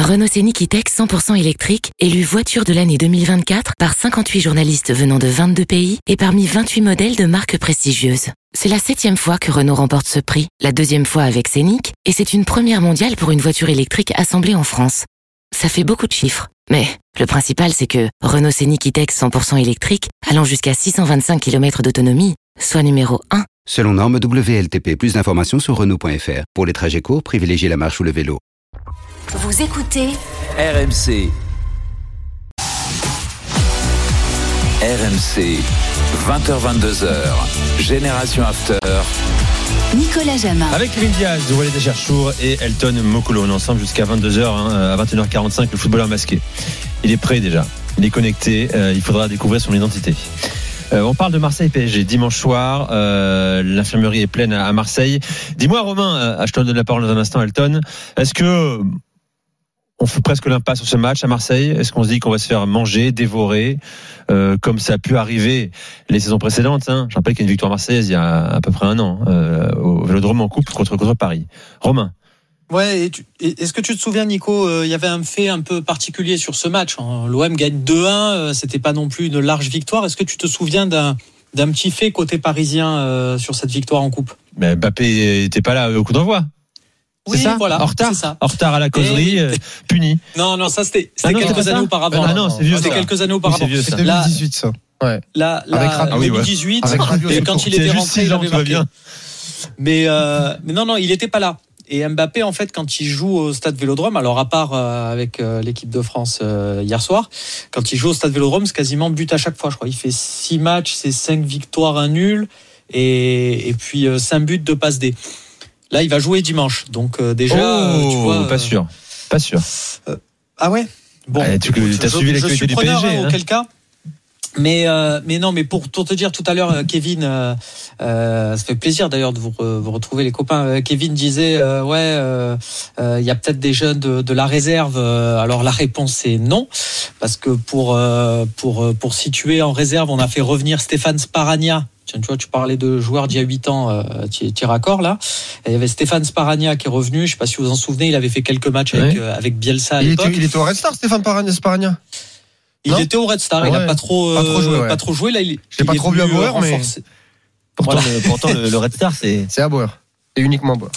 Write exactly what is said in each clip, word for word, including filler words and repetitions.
Renault Scénic E-Tech cent pour cent électrique, élu voiture de l'année deux mille vingt-quatre par cinquante-huit journalistes venant de vingt-deux pays et parmi vingt-huit modèles de marques prestigieuses. C'est la septième fois que Renault remporte ce prix, la deuxième fois avec Scénic, et c'est une première mondiale pour une voiture électrique assemblée en France. Ça fait beaucoup de chiffres, mais le principal c'est que Renault Scénic E-Tech cent pour cent électrique, allant jusqu'à six cent vingt-cinq kilomètres d'autonomie, soit numéro un. Selon norme W L T P, plus d'informations sur Renault point F R. Pour les trajets courts, privilégiez la marche ou le vélo. Vous écoutez R M C. R M C, vingt heures vingt-deux heures, Génération After. Nicolas Jamin. Avec Kevin Diaz, Walid Acharchour et Elton Mokolo. On est ensemble jusqu'à vingt-deux heures, hein, à vingt et une heures quarante-cinq, le footballeur masqué. Il est prêt déjà, il est connecté, euh, il faudra découvrir son identité. Euh, on parle de Marseille-P S G dimanche soir. Euh, l'infirmerie est pleine à Marseille. Dis-moi, Romain, euh, je te donne la parole dans un instant, Elton. Est-ce que on fait presque l'impasse sur ce match à Marseille? Est-ce qu'on se dit qu'on va se faire manger, dévorer, euh, comme ça a pu arriver les saisons précédentes, hein? Je rappelle qu'il y a une victoire marseillaise il y a à peu près un an, euh, au Vélodrome en coupe contre, contre Paris. Romain. Ouais, et tu, et est-ce que tu te souviens, Nico, il euh, y avait un fait un peu particulier sur ce match, hein. L'O M gagne deux un, euh, c'était pas non plus une large victoire. Est-ce que tu te souviens d'un, d'un petit fait côté parisien euh, sur cette victoire en coupe? Mais Mbappé était pas là au coup d'envoi. Oui, c'est ça, voilà, en retard, c'est ça. En retard à la causerie, et... euh, puni. Non, non, ça c'était, c'était ah non, quelques c'est années ça auparavant. Ah non, c'est vieux. C'était ça. quelques années auparavant. Oui, c'est vieux, ça. C'est deux mille dix-huit, ça. Ouais. Là, là, avec Rabiot, deux mille dix-huit. Avec Rabiot, et quand il était rentré, il avait marqué. Bien. Mais, euh, mais non, non, il était pas là. Et Mbappé, en fait, quand il joue au Stade Vélodrome, alors à part euh, avec euh, l'équipe de France euh, hier soir, quand il joue au Stade Vélodrome, c'est quasiment but à chaque fois, je crois. Il fait six matchs, c'est cinq victoires, un nul, et, et puis euh, cinq buts, deux passes D. Là, il va jouer dimanche, donc euh, déjà, oh, euh, tu vois, pas sûr, pas sûr. Euh, ah ouais. Bon, ah, tu écoute, as suivi l'actualité du P S G, hein, hein. auquel cas. Mais euh, mais non, mais pour, pour te dire tout à l'heure, Kevin, euh, euh, ça fait plaisir d'ailleurs de vous, vous retrouver les copains. Kevin disait euh, ouais, il euh, euh, y a peut-être des jeunes de, de la réserve. Alors la réponse est non, parce que pour euh, pour pour situer en réserve, on a fait revenir Stéphane Sparagna. Tiens, tu vois, tu parlais de joueurs d'il y a huit ans, euh, tir à corps là. Et il y avait Stéphane Sparagna qui est revenu. Je sais pas si vous vous en souvenez, il avait fait quelques matchs avec ouais. euh, avec Bielsa à il l'époque. Était, il était au Red Star, Stéphane Sparagna. Il non était au Red Star, ouais, il n'a pas trop, pas trop joué. Ouais. Pas trop joué là, il, je l'ai pas trop vu à Bauer, mais pourtant, voilà. le, pourtant le, le Red Star, c'est c'est à Bauer, c'est uniquement Bauer.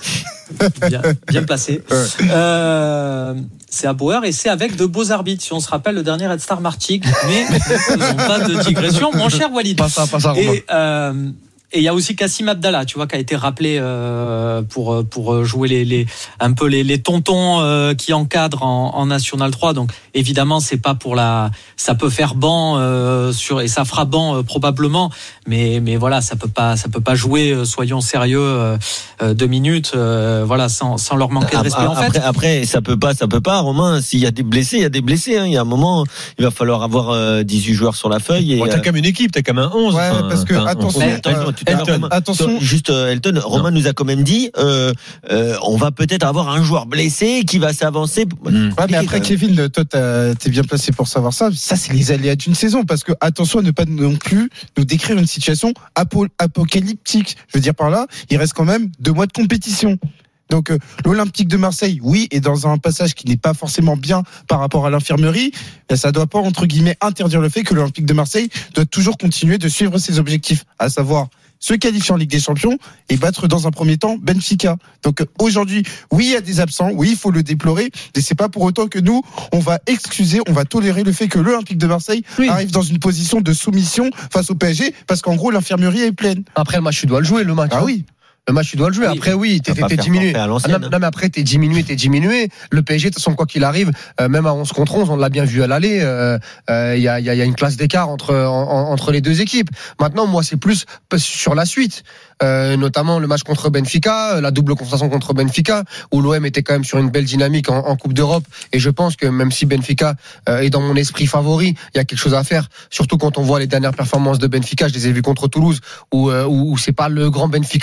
bien, bien placé. Ouais. Euh, c'est à Bauer et c'est avec de beaux arbitres. Si on se rappelle, le dernier Red Star Martigues, mais ne faisons pas de digression, mon cher Walid. Pas ça, pas ça. Et euh, Et il y a aussi Kassim Abdallah, tu vois, qui a été rappelé euh, pour pour jouer les les un peu les les tontons euh, qui encadrent en, en National trois. Donc évidemment, c'est pas pour la, ça peut faire banc euh, sur et ça fera banc euh, probablement, mais mais voilà, ça peut pas ça peut pas jouer. Euh, soyons sérieux, euh, euh, deux minutes, euh, voilà, sans sans leur manquer de respect. En après, fait, après ça peut pas, ça peut pas. Romain, s'il y a des blessés, il y a des blessés. Hein. Il y a un moment, il va falloir avoir euh, dix-huit joueurs sur la feuille. Et, bon, t'as quand même une équipe, t'as quand même un onze. Ouais, enfin, parce que attention. Elton, Elton, attention. Juste euh, Elton, Romain nous a quand même dit euh, euh, on va peut-être avoir un joueur blessé qui va s'avancer. Mmh. Ouais, mais après Kevin, toi t'es bien placé pour savoir ça. Ça c'est les aléas d'une saison, parce que attention à ne pas non plus nous décrire une situation apo- apocalyptique. Je veux dire par là, il reste quand même deux mois de compétition. Donc euh, l'Olympique de Marseille, oui, est dans un passage qui n'est pas forcément bien par rapport à l'infirmerie. Ben, ça doit pas entre guillemets interdire le fait que l'Olympique de Marseille doit toujours continuer de suivre ses objectifs, à savoir se qualifier en Ligue des Champions et battre dans un premier temps Benfica. Donc aujourd'hui, oui, il y a des absents, oui, il faut le déplorer, mais c'est pas pour autant que nous, on va excuser, on va tolérer le fait que l'Olympique de Marseille oui. arrive dans une position de soumission face au P S G, parce qu'en gros, l'infirmerie est pleine. Après, le match, tu dois le jouer, le match. Ah oui. Le match, tu dois le jouer. Oui. Après, oui, t'es, t'es, t'es diminué. Ah, non, non, mais après, t'es diminué, t'es diminué. Le P S G, de toute façon, quoi qu'il arrive, euh, même à onze contre onze, on l'a bien vu à l'aller, il euh, euh, y, a, y, a, y a une classe d'écart entre, en, entre les deux équipes. Maintenant, moi, c'est plus sur la suite. Euh, notamment le match contre Benfica, la double confrontation contre Benfica, où l'O M était quand même sur une belle dynamique en, en Coupe d'Europe, et je pense que même si Benfica euh, est dans mon esprit favori, il y a quelque chose à faire, surtout quand on voit les dernières performances de Benfica. Je les ai vues contre Toulouse, où, euh, où, où c'est pas le grand Benfica de, la, de,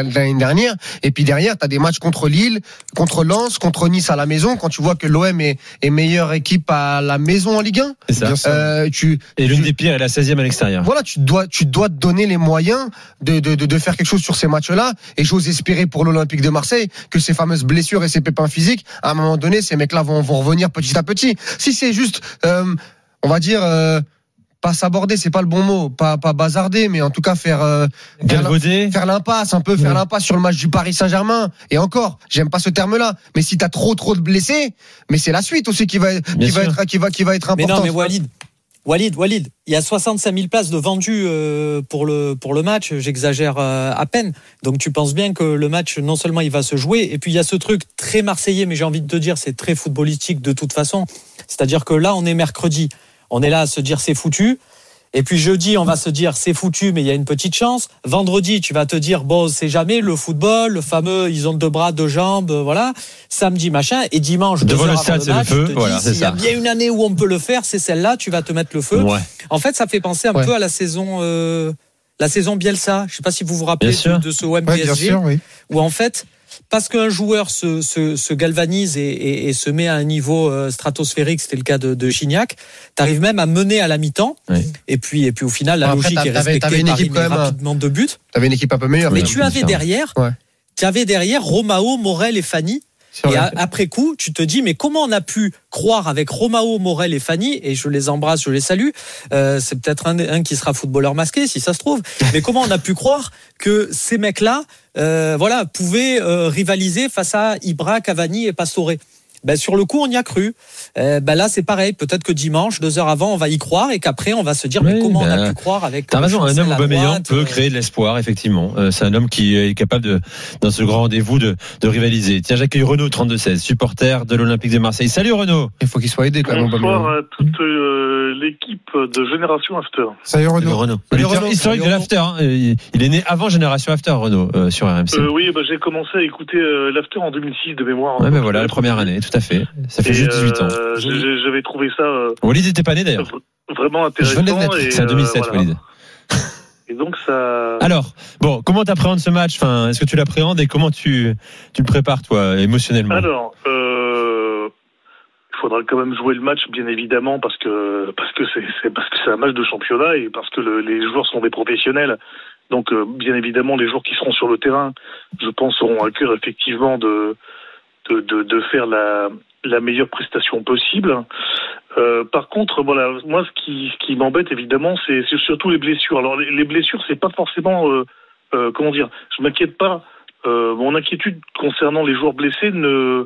l'année dernière. Et puis derrière, t'as des matchs contre Lille, contre Lens, contre Nice à la maison. Quand tu vois que l'O M est, est meilleure équipe à la maison en Ligue un. C'est ça. Euh, tu, et l'une tu, des pires est la seizième à l'extérieur. Voilà, tu dois, tu dois te donner les moyens de, de, de, de faire quelque chose sur ces matchs-là. Et j'ose espérer pour l'Olympique de Marseille que ces fameuses blessures et ces pépins physiques, à un moment donné, ces mecs-là vont, vont revenir petit à petit. Si c'est juste, euh, on va dire, euh, pas s'aborder, c'est pas le bon mot, pas pas bazarder, mais en tout cas faire euh, faire, faire l'impasse, un peu faire ouais. l'impasse sur le match du Paris Saint-Germain. Et encore, j'aime pas ce terme-là, mais si t'as trop trop de blessés, mais c'est la suite aussi qui va qui va être qui va qui va être importante. Mais non, mais Walid, Walid, Walid, il y a soixante-cinq mille places de vendues euh, pour le pour le match. J'exagère euh, à peine. Donc tu penses bien que le match, non seulement il va se jouer, et puis il y a ce truc très marseillais, mais j'ai envie de te dire, c'est très footballistique de toute façon. C'est-à-dire que là, on est mercredi. On est là à se dire c'est foutu. Et puis jeudi, on va se dire c'est foutu, mais il y a une petite chance. Vendredi, tu vas te dire bon, c'est jamais le football, le fameux, ils ont deux bras, deux jambes, voilà. Samedi, machin. Et dimanche, devant le le stade, c'est match, le feu. Tu te voilà, dis, c'est s'il y ça. a bien une année où on peut le faire, c'est celle-là. Tu vas te mettre le feu. Ouais. En fait, ça fait penser un ouais. peu à la saison, euh, la saison Bielsa. Je sais pas si vous vous rappelez de, de ce O M P S G, ouais, oui. où en fait. Parce qu'un joueur se, se, se galvanise et, et, et se met à un niveau euh, stratosphérique, c'était le cas de, de Gignac, t'arrives même à mener à la mi-temps, oui. et puis et puis au final la Après, logique est respectée t'avais une par équipe quand même rapidement de buts. T'avais une équipe un peu meilleure. Mais tu avais derrière, ouais. tu avais derrière Romao, Morel et Fanny. Et a, après coup, tu te dis, mais comment on a pu croire avec Romao, Morel et Fanny, et je les embrasse, je les salue, euh, c'est peut-être un, un qui sera footballeur masqué, si ça se trouve, mais comment on a pu croire que ces mecs-là, euh, voilà, pouvaient euh, rivaliser face à Ibra, Cavani et Pastore? Ben, sur le coup, on y a cru. Euh, ben là, c'est pareil. Peut-être que dimanche, deux heures avant, on va y croire et qu'après, on va se dire, oui, mais comment ben, on a pu croire avec. T'as raison, un homme Aubameyang peut créer de l'espoir, effectivement. Euh, c'est un homme qui est capable de, dans ce grand rendez-vous, de, de rivaliser. Tiens, j'accueille Renaud, trente-deux seize, supporter de l'Olympique de Marseille. Salut Renaud. Il faut qu'il soit aidé quand même. Bonsoir à toute euh, l'équipe de Génération After. Salut Renaud. Salut Renaud. Salut Renaud. Historique de l'After. Hein. Il est né avant Génération After, Renaud, euh, sur R M C. Euh, oui, bah, j'ai commencé à écouter euh, l'After en deux mille six de mémoire. Ouais, ben voilà, la première année, tout à fait. Ça fait juste dix-huit ans. Euh, j'avais trouvé ça. Euh, Walid n'était pas né d'ailleurs. Vraiment intéressant. Je venais de naître. C'est en deux mille sept, euh, voilà. Walid. Et donc ça. Alors, bon, comment t'appréhendes ce match? Enfin, est-ce que tu l'appréhendes et comment tu tu le prépares toi émotionnellement? Alors, euh, il faudra quand même jouer le match, bien évidemment, parce que parce que c'est, c'est parce que c'est un match de championnat et parce que le, les joueurs sont des professionnels. Donc, euh, bien évidemment, les joueurs qui seront sur le terrain, je pense, auront à cœur effectivement de de de, de faire la la meilleure prestation possible. Euh, par contre, voilà, moi, ce qui, ce qui m'embête évidemment, c'est, c'est surtout les blessures. Alors, les, les blessures, c'est pas forcément, euh, euh, comment dire, je m'inquiète pas. Euh, mon inquiétude concernant les joueurs blessés ne,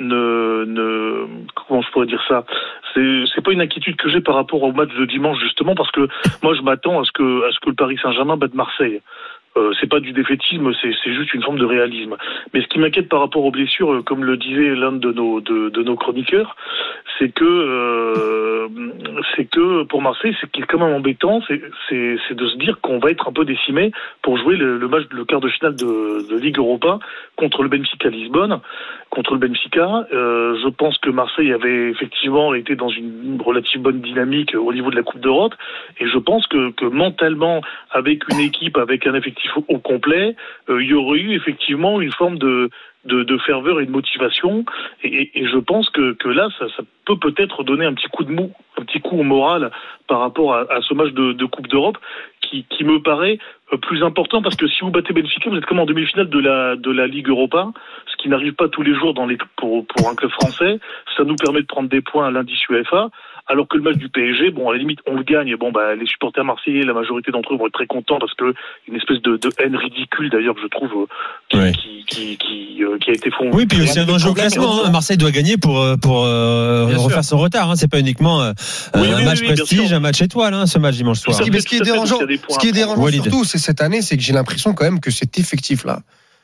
ne, ne, comment je pourrais dire ça, c'est, c'est pas une inquiétude que j'ai par rapport au match de dimanche justement, parce que moi, je m'attends à ce que, à ce que le Paris Saint-Germain batte Marseille. Euh, c'est pas du défaitisme, c'est, c'est juste une forme de réalisme. Mais ce qui m'inquiète par rapport aux blessures, euh, comme le disait l'un de nos de, de nos chroniqueurs, c'est que euh, c'est que pour Marseille, c'est qui est quand même embêtant, c'est, c'est c'est de se dire qu'on va être un peu décimé pour jouer le, le match, le quart de finale de, de Ligue Europa contre le Benfica Lisbonne, contre le Benfica. Euh, je pense que Marseille avait effectivement été dans une relative bonne dynamique au niveau de la Coupe d'Europe, et je pense que que mentalement, avec une équipe, avec un effectif au complet, euh, il y aurait eu effectivement une forme de, de, de ferveur et de motivation, et, et, et je pense que, que là, ça, ça peut peut-être donner un petit coup de mou, un petit coup au moral par rapport à, à ce match de, de Coupe d'Europe qui, qui me paraît plus important, parce que si vous battez Benfica, vous êtes comme en demi-finale de la, de la Ligue Europa, ce qui n'arrive pas tous les jours dans les, pour, pour un club français. Ça nous permet de prendre des points à l'indice U F A. Alors que le match du P S G, bon, à la limite, on le gagne. Bon, bah, les supporters marseillais, la majorité d'entre eux vont être très contents parce que une espèce de, de haine ridicule, d'ailleurs, que je trouve, qui, ouais. qui, qui, qui, euh, qui a été fondée. Oui, puis aussi un enjeu au classement. Hein. Marseille doit gagner pour, pour euh, refaire son retard. Hein. C'est pas uniquement euh, oui, un oui, match oui, prestige, un match étoile, hein, ce match dimanche soir. Ce qui, ce qui est dérangeant, ce qui est dérangeant surtout, c'est cette année, c'est que j'ai l'impression quand même que cet effectif-là,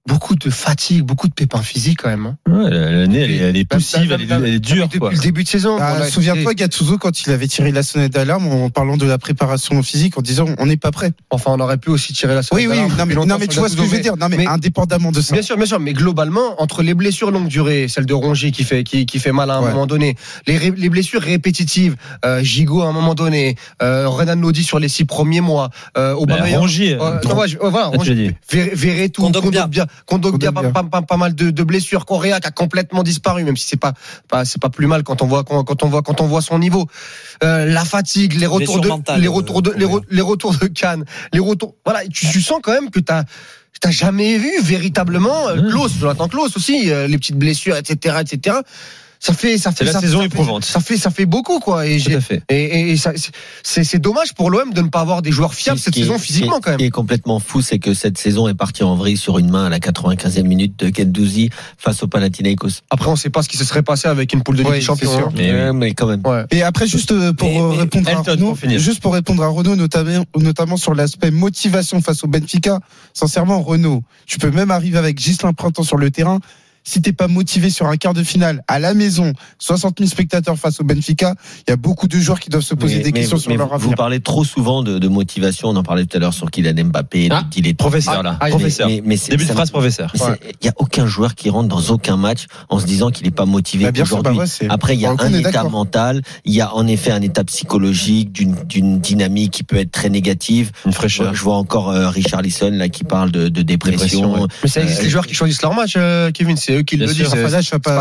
beaucoup de fatigue, beaucoup de pépins physiques quand même. Hein. Ouais, l'année, elle est, elle est poussive, elle est, elle est dure. Depuis quoi. le début de saison. Ah, voilà, souviens-toi, Gattuso, quand il avait tiré la sonnette d'alarme en parlant de la préparation physique, en disant on n'est pas prêt. Enfin, on aurait pu aussi tirer la sonnette oui, d'alarme. Oui, non, mais, non, mais tu vois ce que je veux dire. Non, mais, mais indépendamment de ça. Bien sûr, bien sûr. Mais globalement, entre les blessures longue durée, celle de Rongier qui fait, qui, qui fait mal à un ouais. moment donné, les, ré, les blessures répétitives, euh, Gigot à un moment donné, euh, Renan Lodi sur les six premiers mois, euh, Aubameyang. Rongier. Euh, non, ouais, voilà, Rongier. Verretou, Kondogbia, Kondogbia, pas, pas, pas, pas mal de, de blessures. Correa qui a complètement disparu, même si c'est pas, pas, c'est pas plus mal quand on voit, quand, quand on voit, quand on voit son niveau. Euh, la fatigue, les retours de, mentale, les retours de, euh, les, re, les retours de Cannes, les retours. Voilà, tu, tu sens quand même que t'as. T'as jamais vu véritablement euh, Klaus, Jonathan Klaus aussi, euh, les petites blessures, et cetera, et cetera. Ça fait, ça fait, c'est la ça, saison ça éprouvante. Fait, ça fait, ça fait beaucoup, quoi. Et, Tout à fait. et, et ça, c'est, c'est dommage pour l'O M de ne pas avoir des joueurs fiables cette saison physiquement, quand même. Ce qui est complètement fou, c'est que cette saison est partie en vrille sur une main à la quatre-vingt-quinzième minute de Guendouzi face au Panathinaikos. Après, on sait pas ce qui se serait passé avec une poule de Ligue des Champions. Mais, hein. mais quand même. Ouais. Et après, juste pour mais, mais, répondre à Renaud, juste pour répondre à Renaud, notamment, notamment sur l'aspect motivation face au Benfica. Sincèrement, Renaud, tu peux même arriver avec Ghislain Printemps sur le terrain. Si t'es pas motivé sur un quart de finale à la maison, soixante mille spectateurs face au Benfica, il y a beaucoup de joueurs qui doivent se poser mais, des mais, questions sur mais leur vous, avenir. Vous parlez trop souvent de, de motivation. On en parlait tout à l'heure sur Kylian Mbappé. Ah, il est professeur là. Ah, professeur. Mais, mais, mais Début de phrase, professeur. Il ouais. y a aucun joueur qui rentre dans aucun match en se disant qu'il est pas motivé bah, aujourd'hui. Sûr, bah ouais, Après, il y a un état d'accord. mental. Il y a en effet un état psychologique d'une, d'une dynamique qui peut être très négative. Une fraîcheur. Je vois encore euh, Richarlison là qui parle de, de dépression. dépression ouais. Mais ça existe euh, les joueurs qui choisissent leur match, euh, Kevin. C'est eux qui le disent. Là, je suis pas.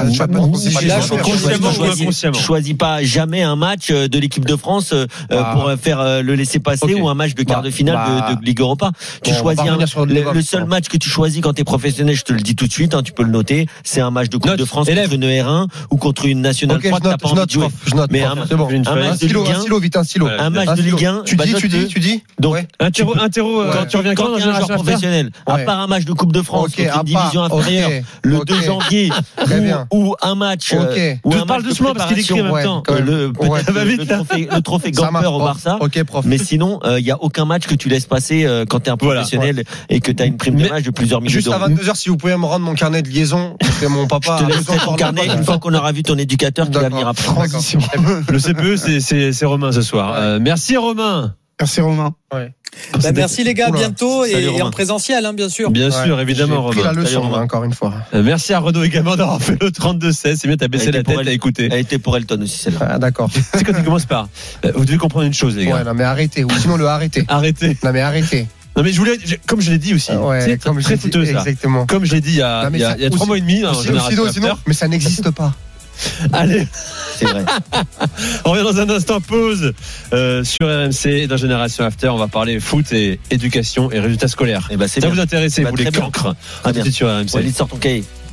Je choisis pas jamais un match de l'équipe de France euh, ah. pour faire le laisser passer okay. ou un match de quart bah, de finale bah. de, de Ligue Europa. Tu bon, choisis un, le, le, le seul match que tu choisis quand t'es professionnel, je te le dis tout de suite, hein, tu peux le noter, c'est un match de Coupe note, de France élève. contre une R un ou contre une nationale okay, trois que t'as pas envie de jouer. Je note, mais un, c'est bon. un match de Ligue un, un stylo, vite un stylo. Un match de Ligue un, tu dis, tu dis, tu dis. Donc un terreau, un terreau quand tu reviens quand un joueur professionnel, à part un match de Coupe de France contre une division inférieure, le deux janvier ou un match okay. ou je un parle match doucement parce qu'il écrit en même temps. Euh, le, ouais. le trophée, le trophée Gamper au Barça. Okay, prof. Mais sinon, il euh, y a aucun match que tu laisses passer euh, quand tu es un professionnel voilà. et que tu as une prime de match de plusieurs milliers d'euros. Juste à vingt-deux heures, si vous pouvez me rendre mon carnet de liaison, c'est mon papa. Je te laisse ton carnet une fois qu'on aura vu ton éducateur qui va venir après. Le C P E, c'est, c'est, c'est Romain ce soir. Ouais. Euh, merci Romain. Merci Romain. Ouais. Bah, merci les gars, Oula. bientôt et, et en présentiel, hein, bien sûr. Bien ouais. sûr, évidemment, Romain. La leçon, Romain. encore une fois. Euh, merci à Renaud également d'avoir fait le trente-deux seize. C'est bien, t'as baissé la tête, elle, t'as écouté. Elle était pour Elton aussi, celle-là. Ah, d'accord. C'est quand tu commences par. Euh, vous devez comprendre une chose, les gars. Ouais, non, mais arrêtez. Ou sinon, le arrêtez. Arrêtez. Non, mais arrêtez. Non mais je voulais, comme je l'ai dit aussi, ouais, c'est comme très fouteux ça. Exactement. Comme je l'ai dit il y a, non, il y a, ça, il y a trois mois et demi, aussi, aussi, aussi, sinon, mais ça n'existe pas. Allez, c'est vrai. On revient dans un instant, pause euh, sur R M C et dans Génération After. On va parler foot et éducation et résultats scolaires. Et bah, c'est ça bien. vous intéresse, bah, vous les cancres. À tout de suite sur R M C. Walid, sors ton cahier.